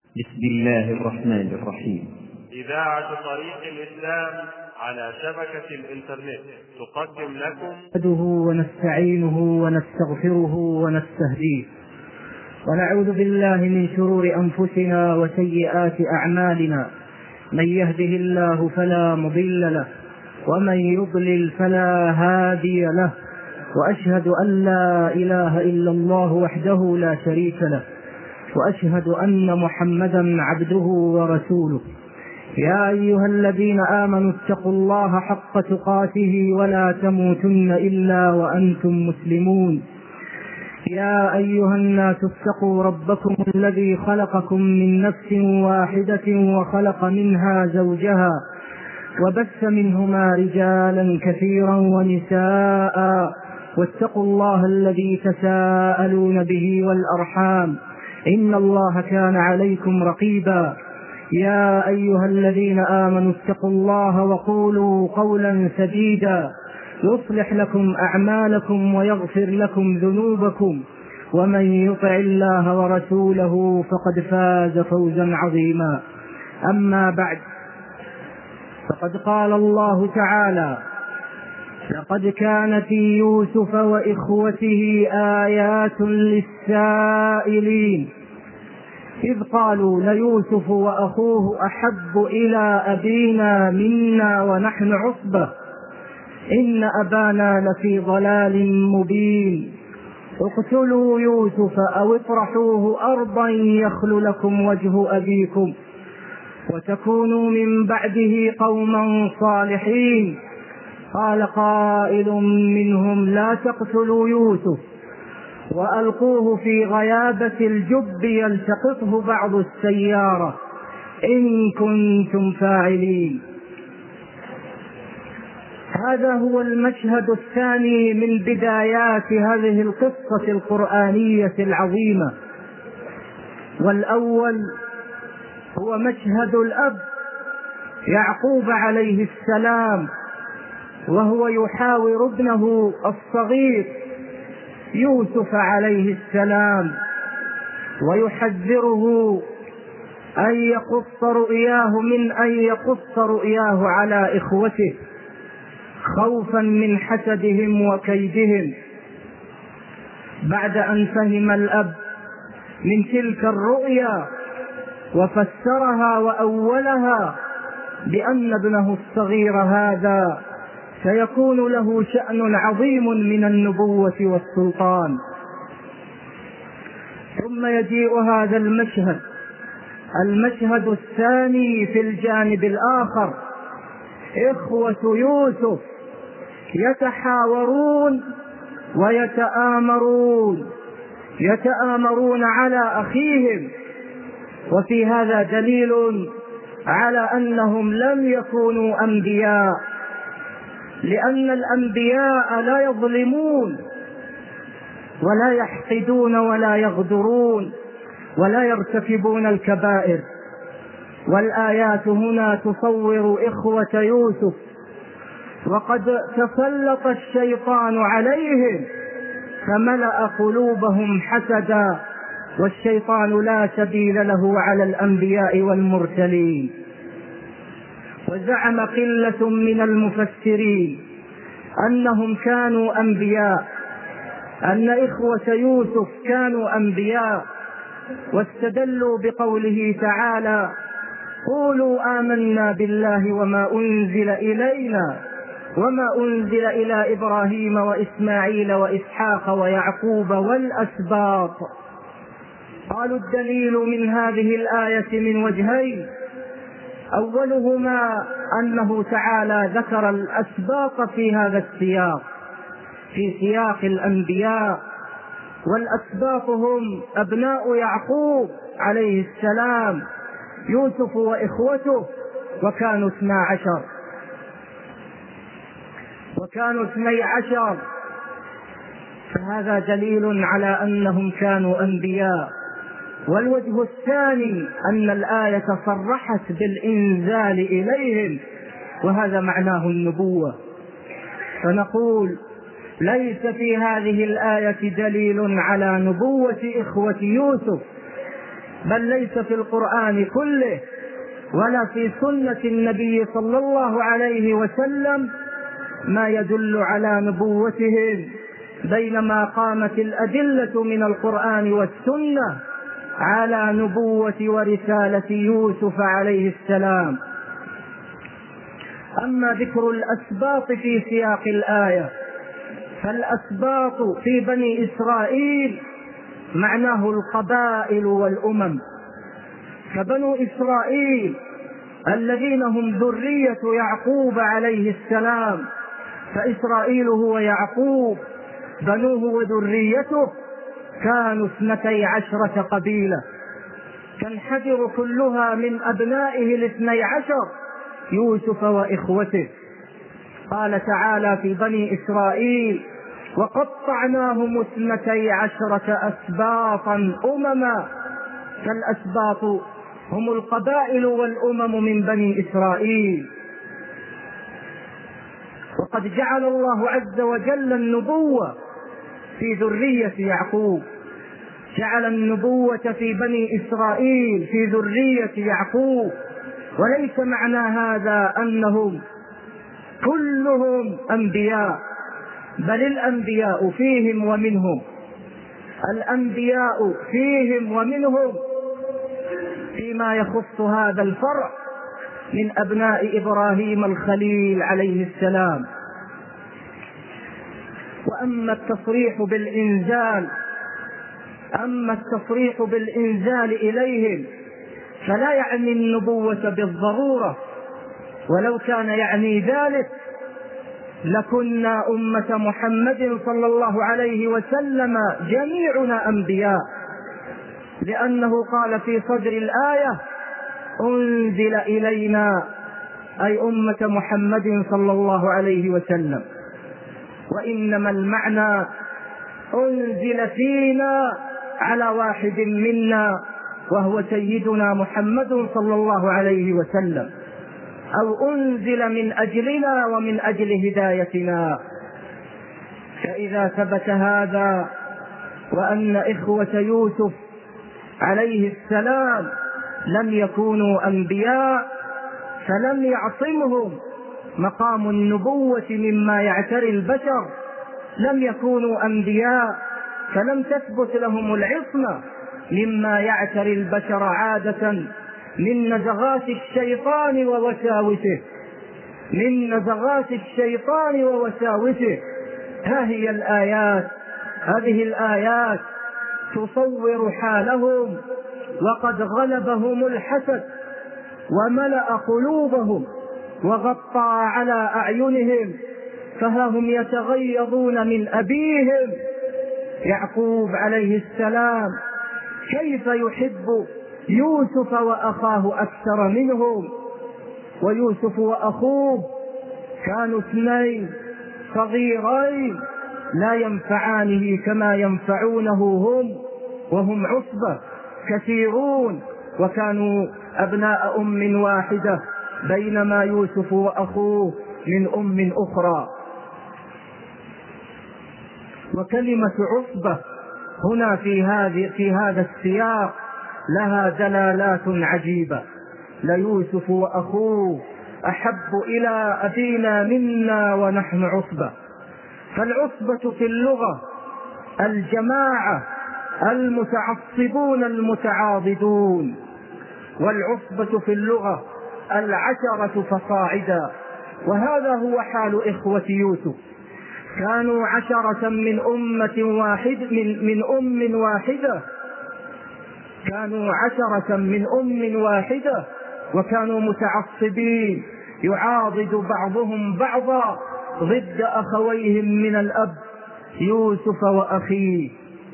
بسم الله الرحمن الرحيم. إذاعة طريق الإسلام على شبكة الإنترنت تقدم لكم نحمده ونستعينه ونستغفره ونستهديه، ونعوذ بالله من شرور أنفسنا وسيئات أعمالنا. من يهده الله فلا مضل له، ومن يضلل فلا هادي له، وأشهد أن لا إله إلا الله وحده لا شريك له، وأشهد أن محمدا عبده ورسوله. يا أيها الذين آمنوا اتقوا الله حق تقاته ولا تموتن إلا وأنتم مسلمون. يا أيها الناس اتقوا ربكم الذي خلقكم من نفس واحدة وخلق منها زوجها وبث منهما رجالا كثيرا ونساء، واتقوا الله الذي تساءلون به والأرحام، إن الله كان عليكم رقيبا. يا أيها الذين آمنوا اتقوا الله وقولوا قولا سديدا يصلح لكم أعمالكم ويغفر لكم ذنوبكم، ومن يطع الله ورسوله فقد فاز فوزا عظيما. أما بعد، فقد قال الله تعالى: لقد كان في يوسف وإخوته آيات للسائلين إذ قالوا ليوسف وأخوه أحب إلى أبينا منا ونحن عصبة إن أبانا لفي ضلال مبين اقتلوا يوسف أو اطرحوه أرضا يخل لكم وجه أبيكم وتكونوا من بعده قوما صالحين. قال قائل منهم لا تقتلوا يوسف وألقوه في غيابة الجب يلتقطه بعض السيارة إن كنتم فاعلين. هذا هو المشهد الثاني من بدايات هذه القصة القرآنية العظيمة. والأول هو مشهد الأب يعقوب عليه السلام وهو يحاور ابنه الصغير يوسف عليه السلام ويحذره أن يقص رؤياه على إخوته خوفا من حسدهم وكيدهم. بعد أن فهم الأب من تلك الرؤيا وفسرها وأولها بأن ابنه الصغير هذا سيكون له شأن عظيم من النبوة والسلطان، ثم يجيء هذا المشهد الثاني في الجانب الآخر. إخوة يوسف يتحاورون ويتآمرون على أخيهم، وفي هذا دليل على أنهم لم يكونوا أنبياء، لأن الأنبياء لا يظلمون ولا يحقدون ولا يغدرون ولا يرتكبون الكبائر. والآيات هنا تصور إخوة يوسف وقد تسلط الشيطان عليهم فملأ قلوبهم حسدا، والشيطان لا سبيل له على الأنبياء والمرسلين. وزعم قلة من المفسرين أنهم كانوا أنبياء، أن إخوة يوسف كانوا أنبياء، واستدلوا بقوله تعالى: قولوا آمنا بالله وما أنزل إلينا وما أنزل إلى إبراهيم وإسماعيل وإسحاق ويعقوب والأسباط. قالوا الدليل من هذه الآية من وجهين: أولهما أنه تعالى ذكر الأسباط في هذا السياق، في سياق الأنبياء، والأسباط هم أبناء يعقوب عليه السلام يوسف وإخوته، وكانوا 12، فهذا دليل على أنهم كانوا أنبياء. والوجه الثاني أن الآية صرحت بالإنزال إليهم، وهذا معناه النبوة. فنقول ليس في هذه الآية دليل على نبوة إخوة يوسف، بل ليس في القرآن كله ولا في سنة النبي صلى الله عليه وسلم ما يدل على نبوتهم، بينما قامت الأدلة من القرآن والسنة على نبوة ورسالة يوسف عليه السلام. أما ذكر الأسباط في سياق الآية، فالأسباط في بني إسرائيل معناه القبائل والأمم، فبنو إسرائيل الذين هم ذرية يعقوب عليه السلام، فإسرائيل هو يعقوب، بنوه وذريته كانوا 12 قبيلة، تنحدر كلها من أبنائه 12 يوسف وإخوته. قال تعالى في بني إسرائيل: وقطعناهم 12 أسباطا أمما، فالأسباط هم القبائل والأمم من بني إسرائيل. وقد جعل الله عز وجل النبوة في ذرية يعقوب، جعل النبوة في بني إسرائيل في ذرية يعقوب، وليس معنى هذا أنهم كلهم أنبياء، بل الأنبياء فيهم ومنهم، الأنبياء فيهم ومنهم فيما يخص هذا الفرع من أبناء إبراهيم الخليل عليه السلام. وأما التصريح بالإنزال إليهم فلا يعني النبوة بالضرورة، ولو كان يعني ذلك لكنا أمة محمد صلى الله عليه وسلم جميعنا أنبياء، لأنه قال في صدر الآية: أنزل إلينا، أي أمة محمد صلى الله عليه وسلم، وإنما المعنى أنزل فينا على واحد منا وهو سيدنا محمد صلى الله عليه وسلم، أو أنزل من أجلنا ومن أجل هدايتنا. فإذا ثبت هذا وأن إخوة يوسف عليه السلام لم يكونوا أنبياء، فلم يعصمهم مقام النبوة مما يعتري البشر، لم يكونوا أنبياء فلم تثبت لهم العصمة مما يعتري البشر عادة من نزغات الشيطان ووساوسه. هذه الآيات تصور حالهم، وقد غلبهم الحسد وملأ قلوبهم وغطى على أعينهم، فها هم يتغيظون من أبيهم يعقوب عليه السلام، كيف يحب يوسف وأخاه أكثر منهم، ويوسف وأخوه كانوا 2 صغيرين لا ينفعانه كما ينفعونه هم، وهم عصبة كثيرون وكانوا أبناء أم واحدة، بينما يوسف وأخوه من أم أخرى. وكلمة عصبة هنا في هذا السياق لها دلالات عجيبة. ليوسف وأخوه أحب إلى أبينا منا ونحن عصبة. فالعصبة في اللغة الجماعة المتعصبون المتعاضدون، والعصبة في اللغة 10 فصاعدا، وهذا هو حال إخوة يوسف، كانوا 10 من أم واحدة، وكانوا متعصبين يعاضد بعضهم بعضا ضد أخويهم من الأب يوسف وأخيه،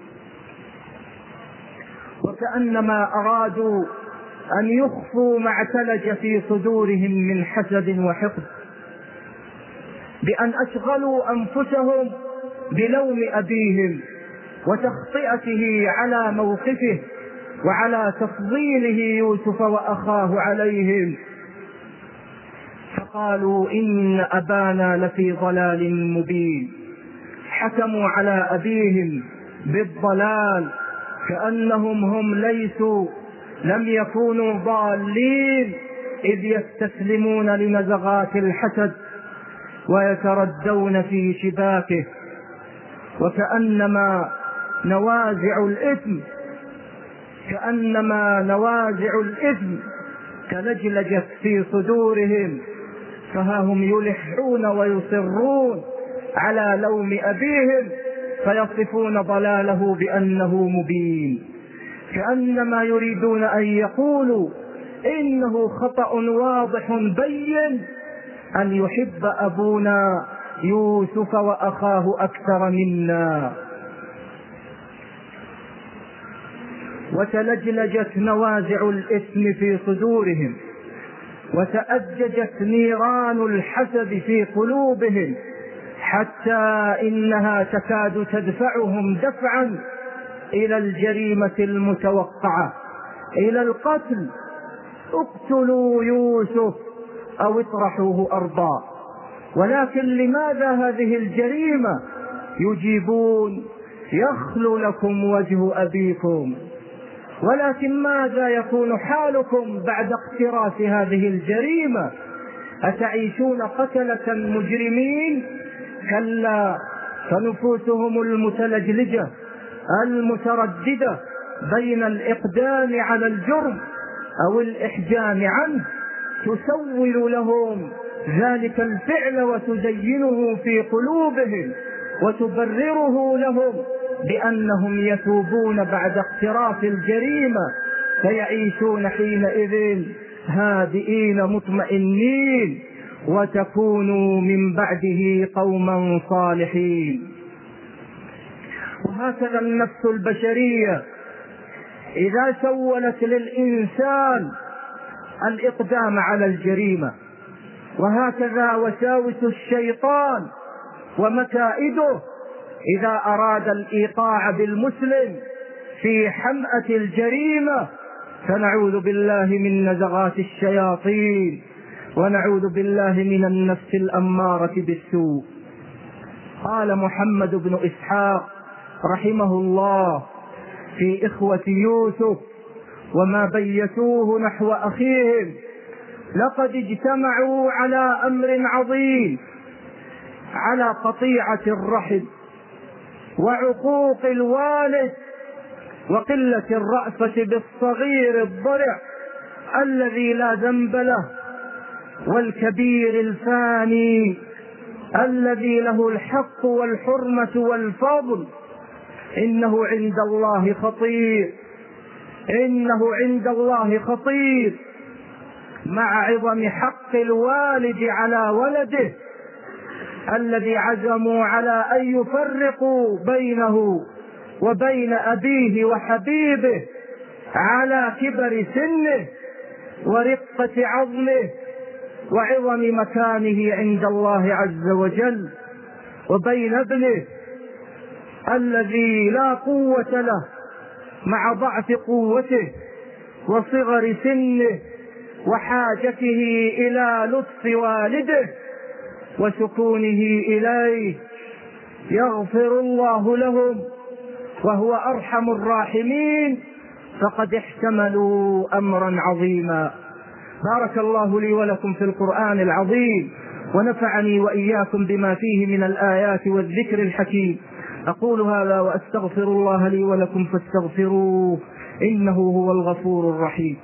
وكأنما أرادوا أن يخفوا ما اعتلج في صدورهم من حسد وحقد، بأن أشغلوا أنفسهم بلوم أبيهم وتخطئته على موقفه وعلى تفضيله يوسف وأخاه عليهم، فقالوا إن أبانا لفي ضلال مبين. حكموا على أبيهم بالضلال كأنهم هم ليسوا لم يكونوا ضالين إذ يستسلمون لنزغات الحسد ويتردون في شباكه. وكأنما نوازع الإثم كلجلجت في صدورهم، فها هم يلحون ويصرون على لوم أبيهم فيصفون ضلاله بأنه مبين، كأنما يريدون أن يقولوا إنه خطأ واضح بين أن يحب أبونا يوسف وأخاه أكثر منا. وتلجلجت نوازع الإثم في صدورهم، وتأججت نيران الحسد في قلوبهم، حتى إنها تكاد تدفعهم دفعا إلى الجريمة المتوقعة، إلى القتل. اقتلوا يوسف أو اطرحوه أرضا. ولكن لماذا هذه الجريمة؟ يجيبون: يخلو لكم وجه أبيكم. ولكن ماذا يكون حالكم بعد اقتراف هذه الجريمة؟ أتعيشون قتلة مجرمين؟ كلا، فنفوسهم المتلجلجة المترددة بين الإقدام على الجرم أو الإحجام عنه تسول لهم ذلك الفعل وتزينه في قلوبهم وتبرره لهم بأنهم يتوبون بعد اقتراف الجريمة، فيعيشون حينئذ هادئين مطمئنين، وتكونوا من بعده قوما صالحين. وهكذا النفس البشرية إذا سولت للإنسان الإقدام على الجريمة، وهكذا وساوس الشيطان ومكائده إذا أراد الإيقاع بالمسلم في حمأة الجريمة، فنعوذ بالله من نزغات الشياطين، ونعوذ بالله من النفس الأمارة بالسوء. قال محمد بن إسحاق رحمه الله في إخوة يوسف وما بيتوه نحو أخيهم: لقد اجتمعوا على أمر عظيم، على قطيعة الرحم وعقوق الوالد وقلة الرأفة بالصغير الضرع الذي لا ذنب له، والكبير الفاني الذي له الحق والحرمة والفضل. إنه عند الله خطير مع عظم حق الوالد على ولده الذي عزموا على أن يفرقوا بينه وبين أبيه وحبيبه على كبر سنه ورقة عظمه وعظم مكانه عند الله عز وجل، وبين ابنه الذي لا قوة له مع ضعف قوته وصغر سنه وحاجته إلى لطف والده وسكونه إليه. يغفر الله لهم وهو أرحم الراحمين، فقد احتملوا أمرا عظيما. بارك الله لي ولكم في القرآن العظيم، ونفعني وإياكم بما فيه من الآيات والذكر الحكيم. أقول هذا وأستغفر الله لي ولكم فاستغفروه إنه هو الغفور الرحيم.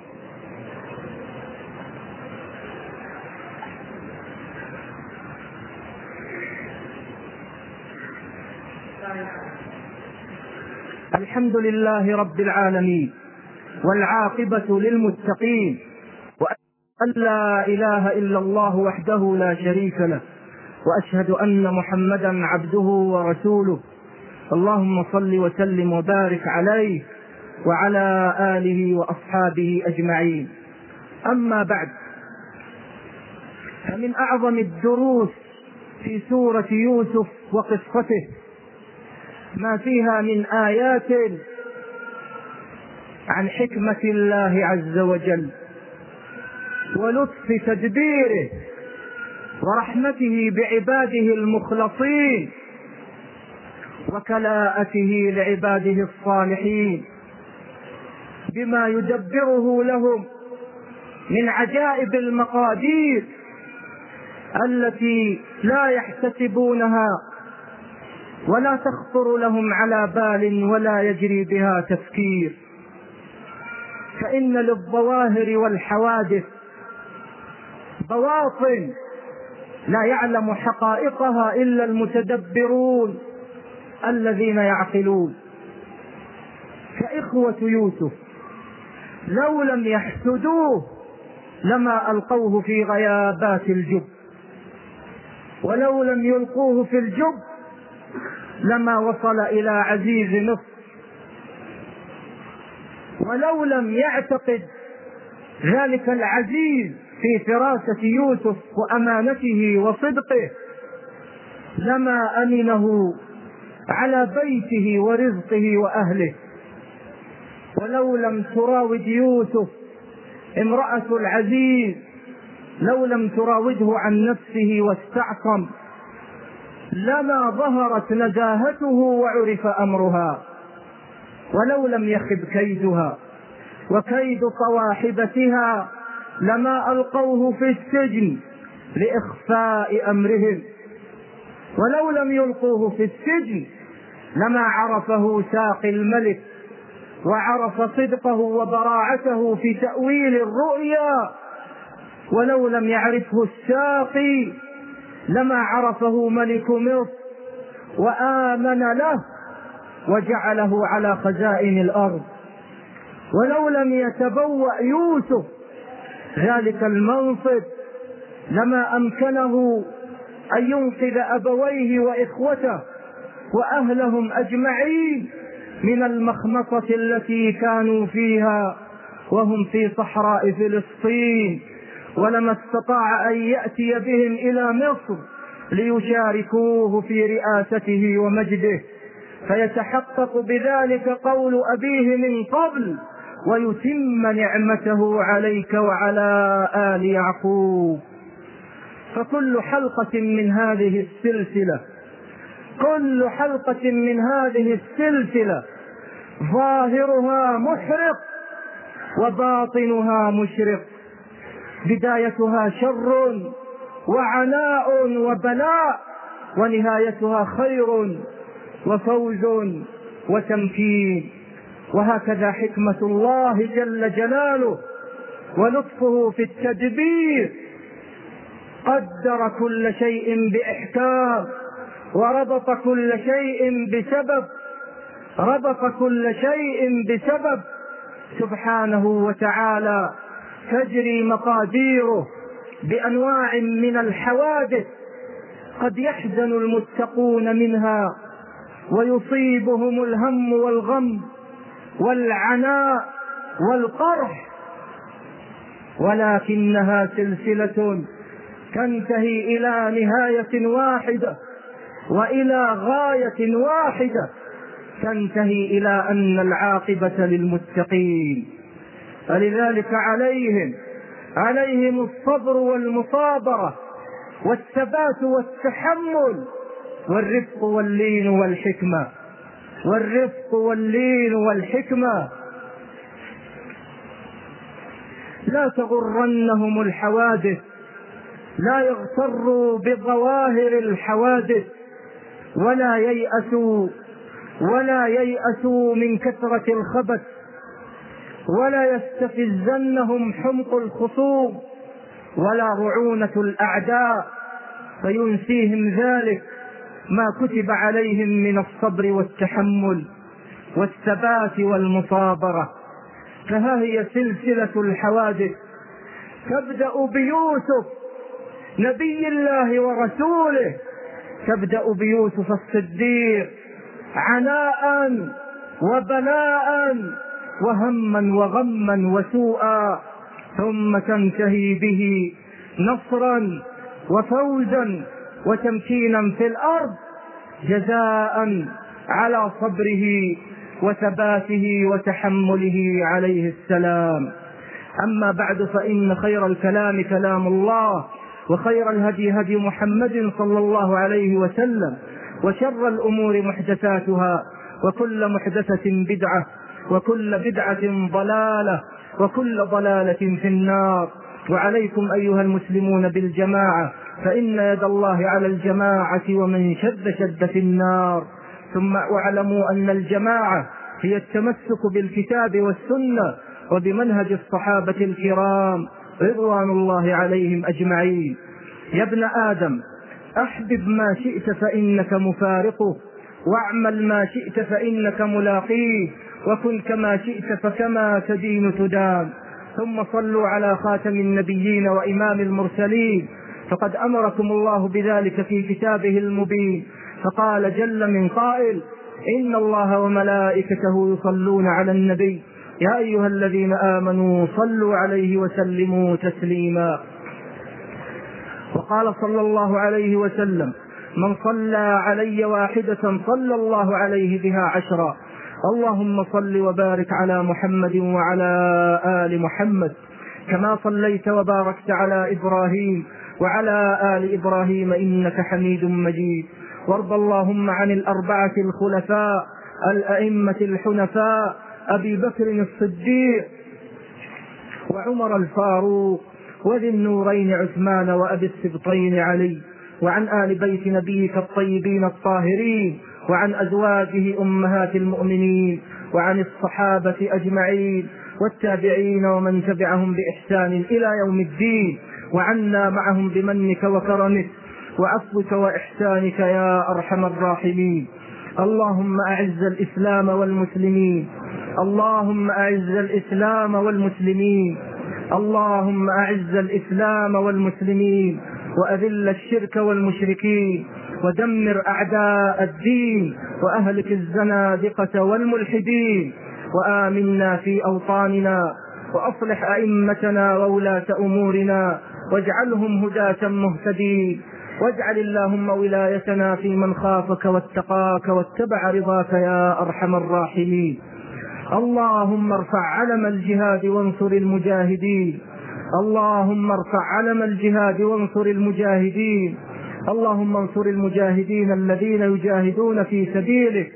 الحمد لله رب العالمين، والعاقبة للمتقين، وأن لا إله إلا الله وحده لا شريك له، وأشهد أن محمدا عبده ورسوله. اللهم صل وسلم وبارك عليه وعلى آله وأصحابه أجمعين. أما بعد، فمن أعظم الدروس في سورة يوسف وقصته ما فيها من آيات عن حكمة الله عز وجل ولطف تدبيره ورحمته بعباده المخلصين وكلاءته لعباده الصالحين. بما يدبره لهم من عجائب المقادير التي لا يحتسبونها ولا تخطر لهم على بال ولا يجري بها تفكير. فإن للظواهر والحوادث بواطن لا يعلم حقائقها إلا المتدبرون الذين يعقلون. كإخوة يوسف لو لم يحسدوه لما ألقوه في غيابات الجب، ولو لم يلقوه في الجب لما وصل إلى عزيز مصر، ولو لم يعتقد ذلك العزيز في فراسة يوسف وأمانته وصدقه لما أمنه على بيته ورزقه وأهله. ولو لم تراود يوسف امرأة العزيز، لو لم تراوده عن نفسه واستعصم لما ظهرت نزاهته وعرف أمرها. ولو لم يخب كيدها وكيد صواحبتها لما ألقوه في السجن لإخفاء أمرهم. ولو لم يلقوه في السجن لما عرفه ساقي الملك وعرف صدقه وبراعته في تأويل الرؤيا. ولو لم يعرفه الساقي لما عرفه ملك مصر وآمن له وجعله على خزائن الأرض. ولو لم يتبوأ يوسف ذلك المنصب لما أمكنه أن ينقذ أبويه وإخوته وأهلهم أجمعين من المخمصة التي كانوا فيها وهم في صحراء فلسطين. ولما استطاع أن يأتي بهم إلى مصر ليشاركوه في رئاسته ومجده، فيتحقق بذلك قول أبيه من قبل: ويتم نعمته عليك وعلى آل يعقوب. فكل حلقة من هذه السلسلة، كل حلقة من هذه السلسلة ظاهرها محرق وباطنها مشرق، بدايتها شر وعناء وبلاء، ونهايتها خير وفوز وتمكين. وهكذا حكمة الله جل جلاله ولطفه في التدبير، قدر كل شيء بإحكام وربط كل شيء بسبب، ربط كل شيء بسبب سبحانه وتعالى. تجري مقاديره بأنواع من الحوادث قد يحزن المتقون منها ويصيبهم الهم والغم والعناء والقرح، ولكنها سلسلة تنتهي إلى نهاية واحدة وإلى غاية واحدة، تنتهي إلى أن العاقبة للمتقين. فلذلك عليهم الصبر والمصابرة والثبات والتحمل والرفق واللين والحكمة، والرفق واللين والحكمة. لا تغرنهم الحوادث، لا يغتروا بظواهر الحوادث، ولا ييأسوا من كثرة الخبث، ولا يستفزنهم حمق الخصوم ولا رعونة الأعداء فينسيهم ذلك ما كتب عليهم من الصبر والتحمل والثبات والمصابرة. فها هي سلسلة الحوادث، تبدأ بيوسف نبي الله ورسوله، تبدأ بيوسف الصديق عناء وبلاء وهما وغما وسوءا، ثم تنتهي به نصرا وفوزا وتمكينا في الأرض جزاء على صبره وثباته وتحمله عليه السلام. أما بعد، فإن خير الكلام كلام الله، وخير الهدي هدي محمد صلى الله عليه وسلم، وشر الأمور محدثاتها، وكل محدثة بدعة، وكل بدعة ضلالة، وكل ضلالة في النار. وعليكم أيها المسلمون بالجماعة، فإن يد الله على الجماعة، ومن شد في النار. ثم واعلموا أن الجماعة هي التمسك بالكتاب والسنة وبمنهج الصحابة الكرام رضوان الله عليهم أجمعين. يا ابن آدم، أحبب ما شئت فإنك مفارقه، واعمل ما شئت فإنك ملاقيه، وكن كما شئت فكما تدين تدان. ثم صلوا على خاتم النبيين وإمام المرسلين، فقد أمركم الله بذلك في كتابه المبين، فقال جل من قائل: إن الله وملائكته يصلون على النبي يا أيها الذين آمنوا صلوا عليه وسلموا تسليما. وقال صلى الله عليه وسلم: من صلى علي واحدة صلى الله عليه بها 10. اللهم صل وبارك على محمد وعلى آل محمد كما صليت وباركت على إبراهيم وعلى آل إبراهيم إنك حميد مجيد. وارض اللهم عن الأربعة الخلفاء الأئمة الحنفاء أبي بكر الصديق وعمر الفاروق وذي النورين عثمان وأبي السبطين علي، وعن آل بيت نبيك الطيبين الطاهرين، وعن أزواجه أمهات المؤمنين، وعن الصحابة أجمعين والتابعين ومن تبعهم بإحسان إلى يوم الدين، وعنا معهم بمنك وكرمك وعفوك وإحسانك يا أرحم الراحمين. اللهم أعز الإسلام والمسلمين، اللهم أعز الإسلام والمسلمين، اللهم أعز الإسلام والمسلمين، وأذل الشرك والمشركين، ودمر أعداء الدين، وأهلك الزنادقة والملحدين، وآمنا في أوطاننا، وأصلح أئمتنا وولاة أمورنا، واجعلهم هداة مهتدين، واجعل اللهم ولايتنا في من خافك واتقاك واتبع رضاك يا أرحم الراحمين. اللهم ارفع علم الجهاد وانصر المجاهدين، اللهم ارفع علم الجهاد وانصر المجاهدين، اللهم انصر المجاهدين الذين يجاهدون في سبيلك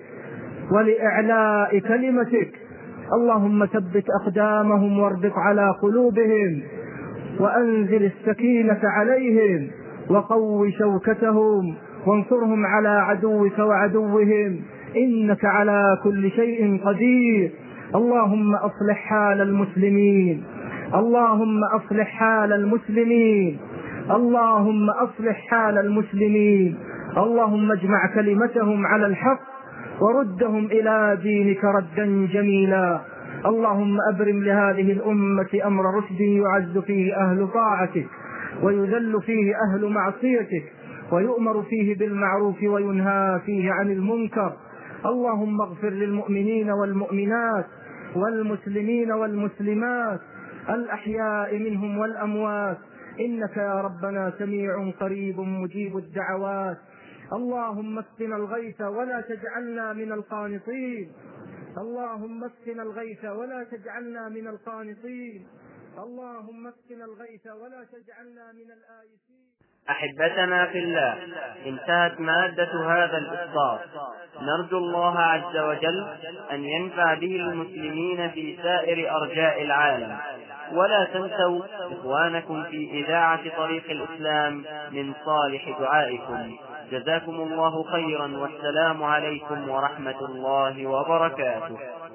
ولإعلاء كلمتك. اللهم ثبت أقدامهم واربط على قلوبهم، وأنزل السكينة عليهم، وقو شوكتهم، وانصرهم على عدوك وعدوهم، إنك على كل شيء قدير. اللهم أصلح حال المسلمين، اللهم أصلح حال المسلمين، اللهم أصلح حال المسلمين. اللهم اجمع كلمتهم على الحق وردهم إلى دينك ردا جميلا. اللهم أبرم لهذه الأمة أمر رشد يعز فيه أهل طاعتك، ويذل فيه أهل معصيتك، ويؤمر فيه بالمعروف وينهى فيه عن المنكر. اللهم اغفر للمؤمنين والمؤمنات والمسلمين والمسلمات الأحياء منهم والأموات، إنك يا ربنا سميع قريب مجيب الدعوات. اللهم اسقنا الغيث ولا تجعلنا من القانطين، اللهم اسقنا الغيث ولا تجعلنا من القانطين، اللهم اسقنا الغيث ولا تجعلنا من الآيسين. أحبتنا في الله، انتهت مادة هذا الإصدار. نرجو الله عز وجل أن ينفع به المسلمين في سائر أرجاء العالم. ولا تنسوا إخوانكم في إذاعة طريق الإسلام من صالح دعائكم. جزاكم الله خيرا، والسلام عليكم ورحمة الله وبركاته.